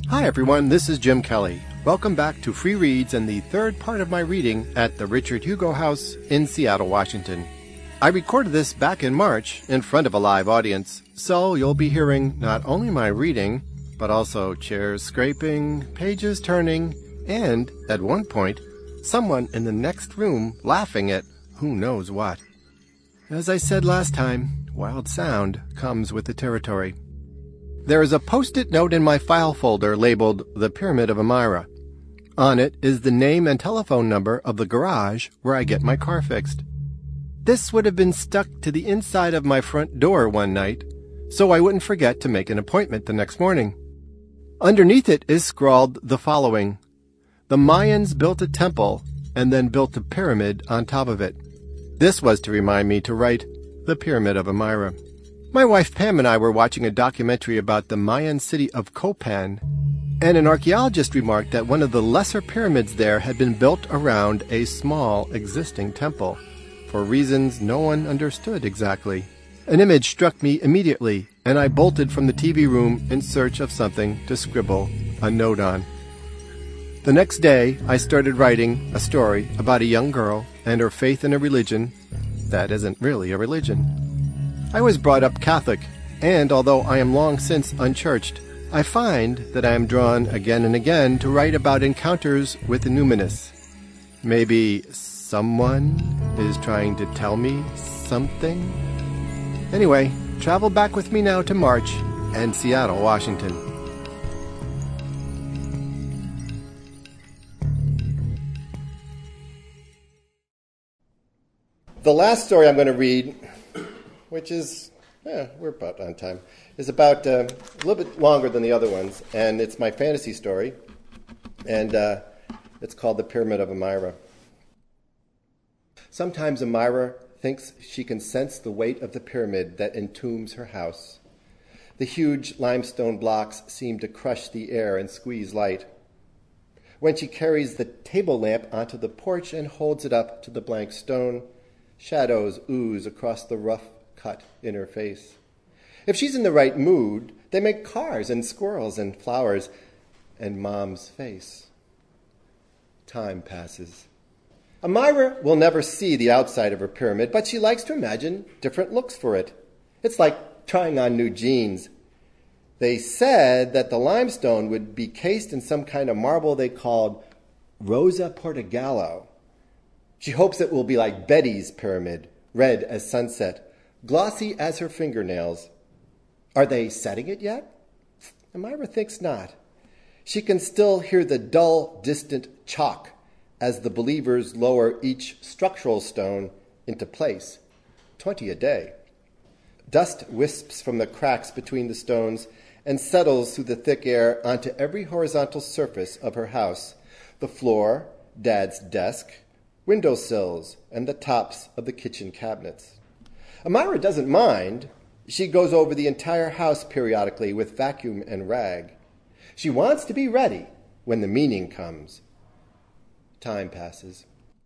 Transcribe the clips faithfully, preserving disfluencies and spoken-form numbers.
Hi everyone, this is Jim Kelly. Welcome back to Free Reads and the third part of my reading at the Richard Hugo House in Seattle, Washington. I recorded this back in March in front of a live audience, so you'll be hearing not only my reading, but also chairs scraping, pages turning, and, at one point, someone in the next room laughing at who knows what. As I said last time, wild sound comes with the territory. There is a post-it note in my file folder labeled The Pyramid of Amira. On it is the name and telephone number of the garage where I get my car fixed. This would have been stuck to the inside of my front door one night, so I wouldn't forget to make an appointment the next morning. Underneath it is scrawled the following: The Mayans built a temple and then built a pyramid on top of it. This was to remind me to write The Pyramid of Amira. My wife Pam and I were watching a documentary about the Mayan city of Copan, and an archaeologist remarked that one of the lesser pyramids there had been built around a small existing temple, for reasons no one understood exactly. An image struck me immediately, and I bolted from the T V room in search of something to scribble a note on. The next day, I started writing a story about a young girl and her faith in a religion that isn't really a religion. I was brought up Catholic, and although I am long since unchurched, I find that I am drawn again and again to write about encounters with the numinous. Maybe someone is trying to tell me something? Anyway, travel back with me now to March and Seattle, Washington. The last story I'm going to read, which is, yeah, we're about on time, is about uh, a little bit longer than the other ones, and it's my fantasy story, and uh, it's called The Pyramid of Amira. Sometimes Amira thinks she can sense the weight of the pyramid that entombs her house. The huge limestone blocks seem to crush the air and squeeze light. When she carries the table lamp onto the porch and holds it up to the blank stone, shadows ooze across the rough cut in her face. If she's in the right mood, they make cars and squirrels and flowers and Mom's face. Time passes. Amira will never see the outside of her pyramid, but she likes to imagine different looks for it. It's like trying on new jeans. They said that the limestone would be cased in some kind of marble they called Rosa Portogallo. She hopes it will be like Betty's pyramid, red as sunset, glossy as her fingernails. Are they setting it yet? Amira thinks not. She can still hear the dull, distant chalk as the believers lower each structural stone into place, twenty a day. Dust wisps from the cracks between the stones and settles through the thick air onto every horizontal surface of her house, the floor, Dad's desk, windowsills, and the tops of the kitchen cabinets. Amira doesn't mind. She goes over the entire house periodically with vacuum and rag. She wants to be ready when the meaning comes. Time passes.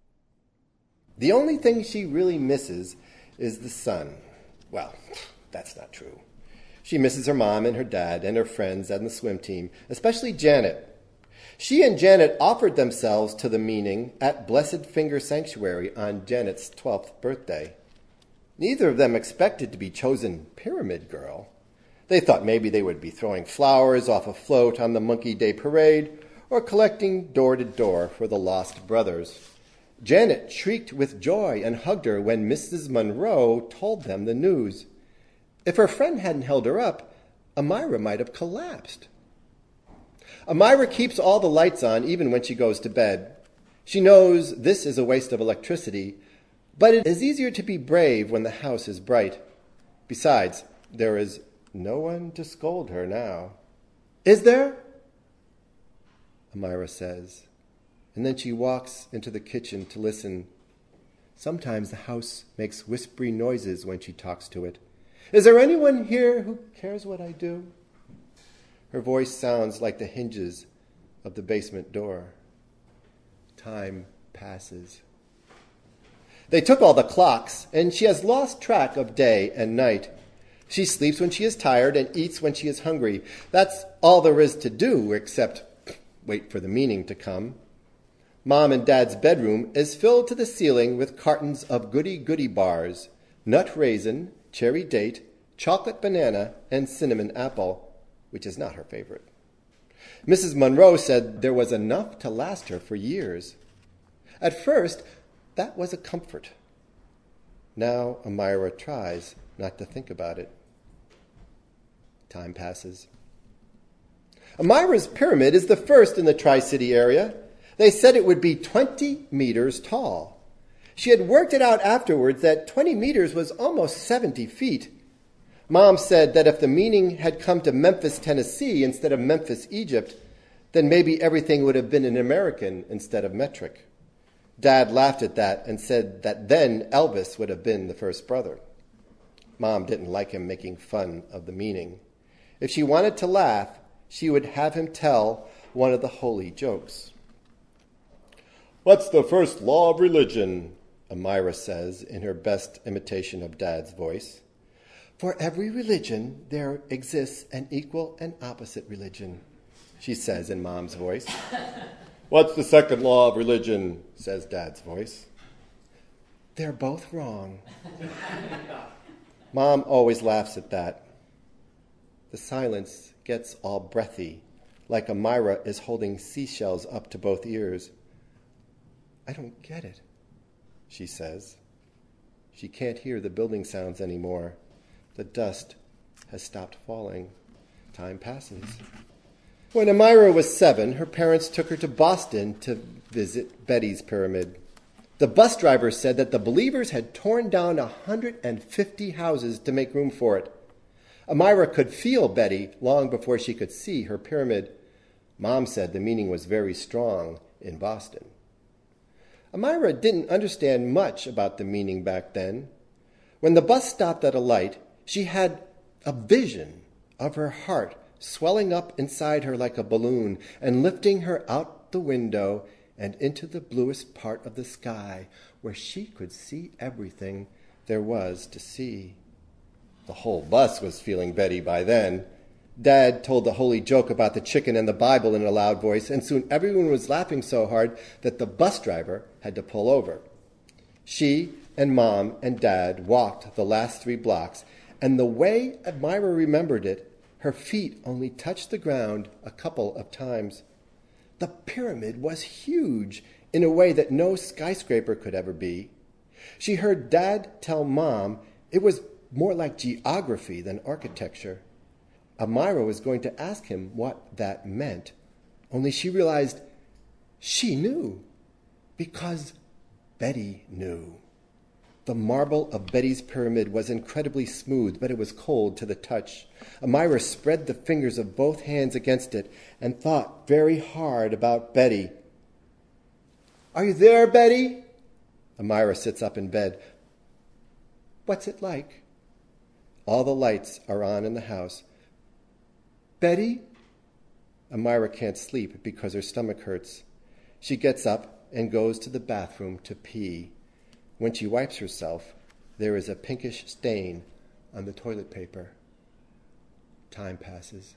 The only thing she really misses is the sun. Well, that's not true. She misses her mom and her dad and her friends and the swim team, especially Janet. She and Janet offered themselves to the meaning at Blessed Finger Sanctuary on Janet's twelfth birthday. Neither of them expected to be chosen Pyramid Girl. They thought maybe they would be throwing flowers off a float on the Monkey Day Parade or collecting door-to-door for the lost brothers. Janet shrieked with joy and hugged her when Missus Monroe told them the news. If her friend hadn't held her up, Amira might have collapsed. Amira keeps all the lights on even when she goes to bed. She knows this is a waste of electricity, but it is easier to be brave when the house is bright. Besides, there is no one to scold her now. Is there? Amira says, and then she walks into the kitchen to listen. Sometimes the house makes whispery noises when she talks to it. Is there anyone here who cares what I do? Her voice sounds like the hinges of the basement door. Time passes. They took all the clocks, and she has lost track of day and night. She sleeps when she is tired and eats when she is hungry. That's all there is to do, except wait for the meaning to come. Mom and Dad's bedroom is filled to the ceiling with cartons of goody-goody bars, nut raisin, cherry date, chocolate banana, and cinnamon apple, which is not her favorite. Missus Monroe said there was enough to last her for years. At first, that was a comfort. Now Amira tries not to think about it. Time passes. Amira's pyramid is the first in the Tri-City area. They said it would be twenty meters tall. She had worked it out afterwards that twenty meters was almost seventy feet. Mom said that if the meaning had come to Memphis, Tennessee instead of Memphis, Egypt, then maybe everything would have been in American instead of metric. Dad laughed at that and said that then Elvis would have been the first brother. Mom didn't like him making fun of the meaning. If she wanted to laugh, she would have him tell one of the holy jokes. "What's the first law of religion?" Amira says in her best imitation of Dad's voice. "For every religion, there exists an equal and opposite religion," she says in Mom's voice. "What's the second law of religion?" says Dad's voice. "They're both wrong." Mom always laughs at that. The silence gets all breathy, like Amira is holding seashells up to both ears. "I don't get it," she says. She can't hear the building sounds anymore. The dust has stopped falling. Time passes. When Amira was seven, her parents took her to Boston to visit Betty's pyramid. The bus driver said that the believers had torn down one hundred fifty houses to make room for it. Amira could feel Betty long before she could see her pyramid. Mom said the meaning was very strong in Boston. Amira didn't understand much about the meaning back then. When the bus stopped at a light, she had a vision of her heart swelling up inside her like a balloon and lifting her out the window and into the bluest part of the sky where she could see everything there was to see. The whole bus was feeling Betty by then. Dad told the holy joke about the chicken and the Bible in a loud voice, and soon everyone was laughing so hard that the bus driver had to pull over. She and Mom and Dad walked the last three blocks, and the way Amira remembered it, her feet only touched the ground a couple of times. The pyramid was huge in a way that no skyscraper could ever be. She heard Dad tell Mom it was more like geography than architecture. Amira was going to ask him what that meant, only she realized she knew, because Betty knew. The marble of Betty's pyramid was incredibly smooth, but it was cold to the touch. Amira spread the fingers of both hands against it and thought very hard about Betty. "Are you there, Betty?" Amira sits up in bed. "What's it like?" All the lights are on in the house. "Betty?" Amira can't sleep because her stomach hurts. She gets up and goes to the bathroom to pee. When she wipes herself, there is a pinkish stain on the toilet paper. Time passes.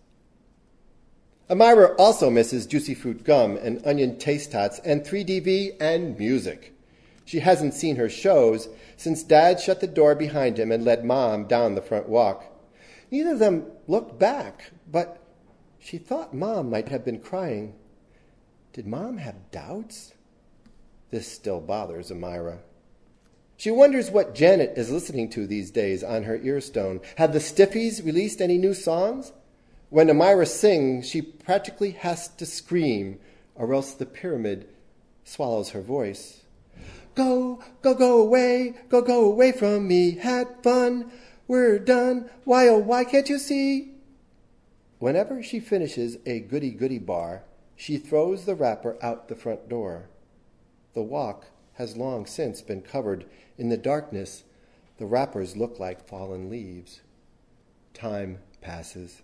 Amira also misses Juicy Fruit gum and onion taste tots and three D V and music. She hasn't seen her shows since Dad shut the door behind him and led Mom down the front walk. Neither of them looked back, but she thought Mom might have been crying. Did Mom have doubts? This still bothers Amira. She wonders what Janet is listening to these days on her earstone. Have the Stiffies released any new songs? When Amira sings, she practically has to scream, or else the pyramid swallows her voice. Go, go, go away, go, go away from me. Had fun, we're done. Why, oh, why can't you see? Whenever she finishes a goody-goody bar, she throws the wrapper out the front door. The walk has long since been covered in the darkness. The wrappers look like fallen leaves. Time passes.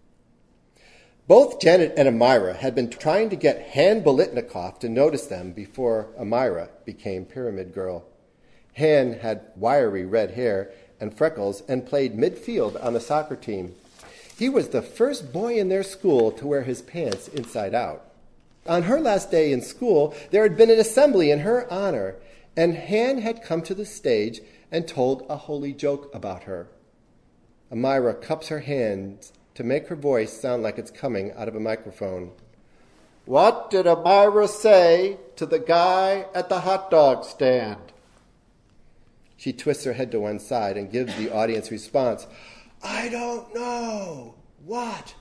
Both Janet and Amira had been trying to get Han Bolitnikoff to notice them before Amira became Pyramid Girl. Han had wiry red hair and freckles and played midfield on the soccer team. He was the first boy in their school to wear his pants inside out. On her last day in school, there had been an assembly in her honor, and Han had come to the stage and told a holy joke about her. Amira cups her hands to make her voice sound like it's coming out of a microphone. "What did Amira say to the guy at the hot dog stand?" She twists her head to one side and gives the audience response, "I don't know. What?"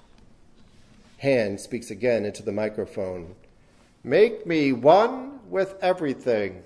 Han speaks again into the microphone. "Make me one with everything."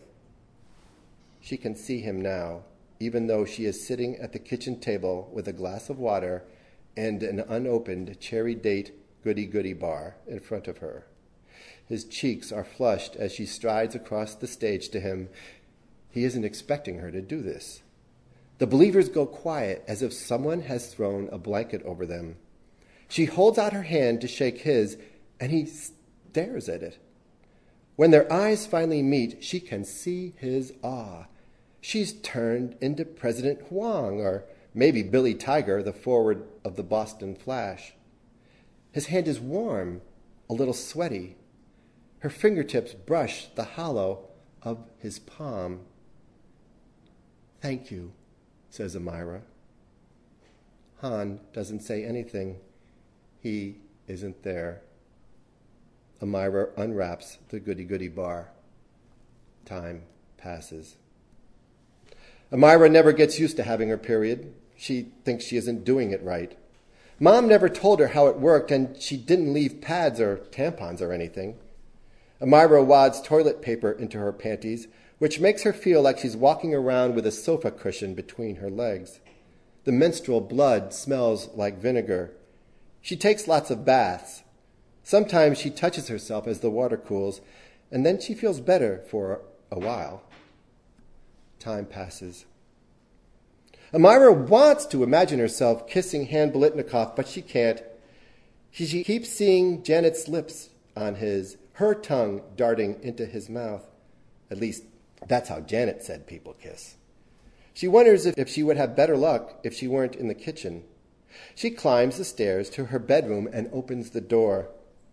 She can see him now, even though she is sitting at the kitchen table with a glass of water and an unopened cherry date goody-goody bar in front of her. His cheeks are flushed as she strides across the stage to him. He isn't expecting her to do this. The believers go quiet as if someone has thrown a blanket over them. She holds out her hand to shake his, and he stares at it. When their eyes finally meet, she can see his awe. She's turned into President Huang, or maybe Billy Tiger, the forward of the Boston Flash. His hand is warm, a little sweaty. Her fingertips brush the hollow of his palm. "Thank you," says Amira. Han doesn't say anything. He isn't there. Amira unwraps the goody-goody bar. Time passes. Amira never gets used to having her period. She thinks she isn't doing it right. Mom never told her how it worked, and she didn't leave pads or tampons or anything. Amira wads toilet paper into her panties, which makes her feel like she's walking around with a sofa cushion between her legs. The menstrual blood smells like vinegar. She takes lots of baths. Sometimes she touches herself as the water cools, and then she feels better for a while. Time passes. Amira wants to imagine herself kissing Han Bolitnikov, but she can't. She, she keeps seeing Janet's lips on his, her tongue darting into his mouth. At least, that's how Janet said people kiss. She wonders if, if she would have better luck if she weren't in the kitchen. She climbs the stairs to her bedroom and opens the door.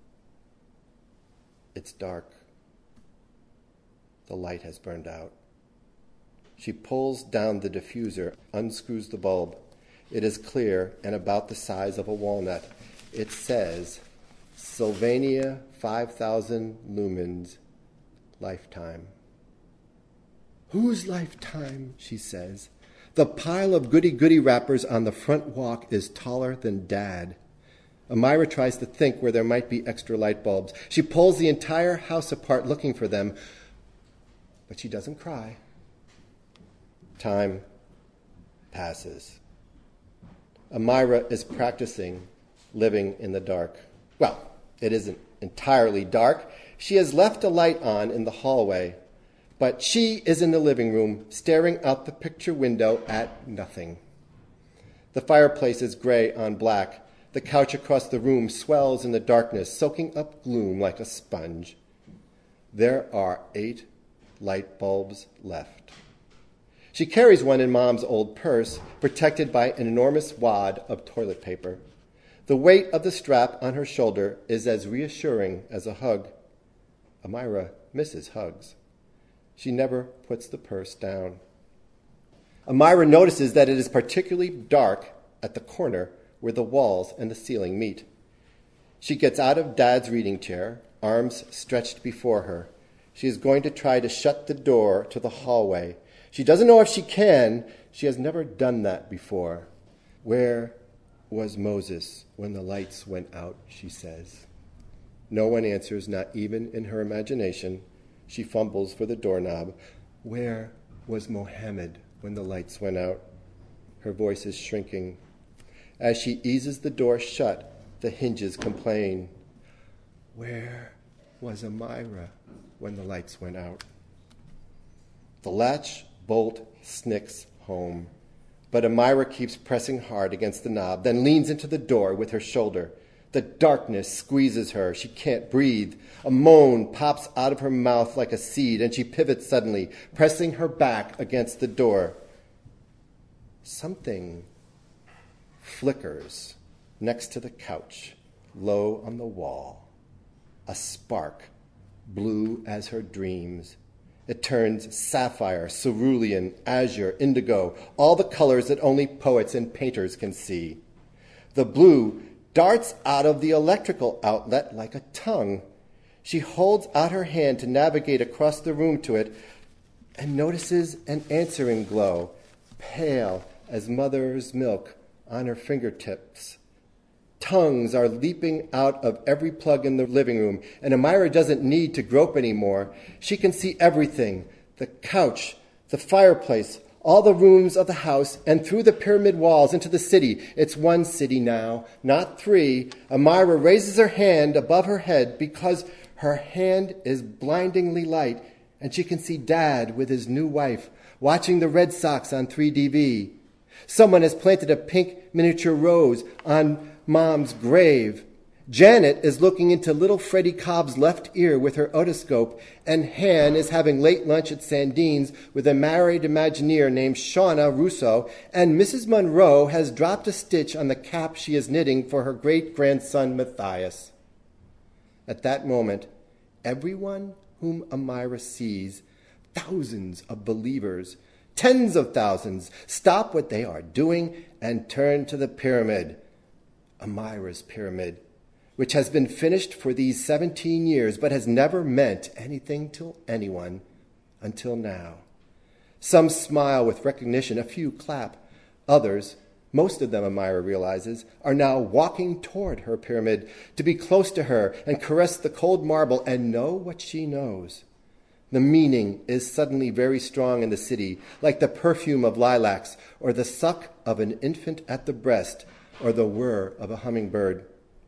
It's dark. The light has burned out. She pulls down the diffuser, unscrews the bulb. It is clear and about the size of a walnut. It says, Sylvania five thousand lumens, lifetime. Whose lifetime? She says. The pile of goody-goody wrappers on the front walk is taller than Dad. Amira tries to think where there might be extra light bulbs. She pulls the entire house apart looking for them, but she doesn't cry. Time passes. Amira is practicing living in the dark. Well, it isn't entirely dark. She has left a light on in the hallway, but she is in the living room, staring out the picture window at nothing. The fireplace is gray on black. The couch across the room swells in the darkness, soaking up gloom like a sponge. There are eight light bulbs left. She carries one in Mom's old purse, protected by an enormous wad of toilet paper. The weight of the strap on her shoulder is as reassuring as a hug. Amira misses hugs. She never puts the purse down. Amira notices that it is particularly dark at the corner where the walls and the ceiling meet. She gets out of Dad's reading chair, arms stretched before her. She is going to try to shut the door to the hallway. She doesn't know if she can. She has never done that before. Where was Moses when the lights went out, she says. No one answers, not even in her imagination. She fumbles for the doorknob. Where was Mohammed when the lights went out? Her voice is shrinking. As she eases the door shut, the hinges complain. Where was Amira when the lights went out? The latch bolt snicks home, but Amira keeps pressing hard against the knob, then leans into the door with her shoulder. The darkness squeezes her. She can't breathe. A moan pops out of her mouth like a seed, and she pivots suddenly, pressing her back against the door. Something flickers next to the couch, low on the wall. A spark, blue as her dreams. It turns sapphire, cerulean, azure, indigo, all the colors that only poets and painters can see. The blue darts out of the electrical outlet like a tongue. She holds out her hand to navigate across the room to it and notices an answering glow, pale as mother's milk, on her fingertips. Tongues are leaping out of every plug in the living room, and Amira doesn't need to grope anymore. She can see everything, the couch, the fireplace, all the rooms of the house, and through the pyramid walls into the city. It's one city now, not three. Amira raises her hand above her head because her hand is blindingly light, and she can see Dad with his new wife watching the Red Sox on three D V. Someone has planted a pink miniature rose on Mom's grave. Janet is looking into little Freddie Cobb's left ear with her otoscope, and Han is having late lunch at Sandine's with a married Imagineer named Shauna Russo, and Missus Monroe has dropped a stitch on the cap she is knitting for her great-grandson Matthias. At that moment, everyone whom Amira sees, thousands of believers, tens of thousands, stop what they are doing and turn to the pyramid, Amira's pyramid, which has been finished for these seventeen years but has never meant anything to anyone until now. Some smile with recognition, a few clap. Others, most of them, Amira realizes, are now walking toward her pyramid to be close to her and caress the cold marble and know what she knows. The meaning is suddenly very strong in the city, like the perfume of lilacs or the suck of an infant at the breast or the whir of a hummingbird.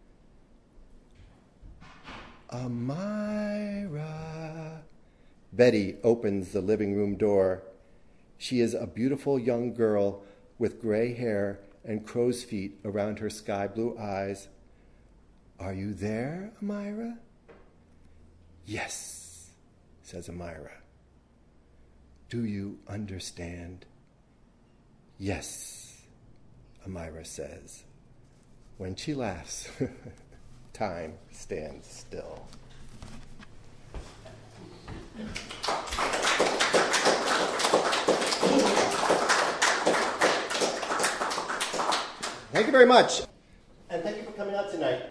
Amira. Betty opens the living room door. She is a beautiful young girl with gray hair and crow's feet around her sky blue eyes. Are you there, Amira? Yes, says Amira. Do you understand? Yes, Amira says. When she laughs, time stands still. Thank you very much. And thank you for coming out tonight.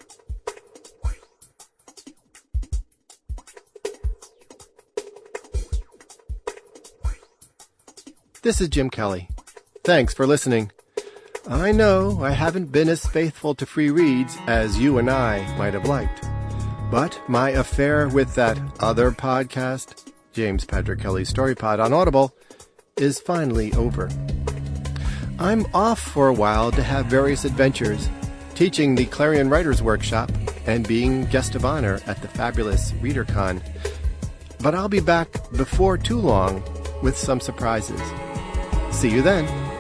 This is Jim Kelly. Thanks for listening. I know I haven't been as faithful to free reads as you and I might have liked, but my affair with that other podcast, James Patrick Kelly's Story Pod on Audible, is finally over. I'm off for a while to have various adventures, teaching the Clarion Writers Workshop and being guest of honor at the fabulous ReaderCon. But I'll be back before too long with some surprises. See you then.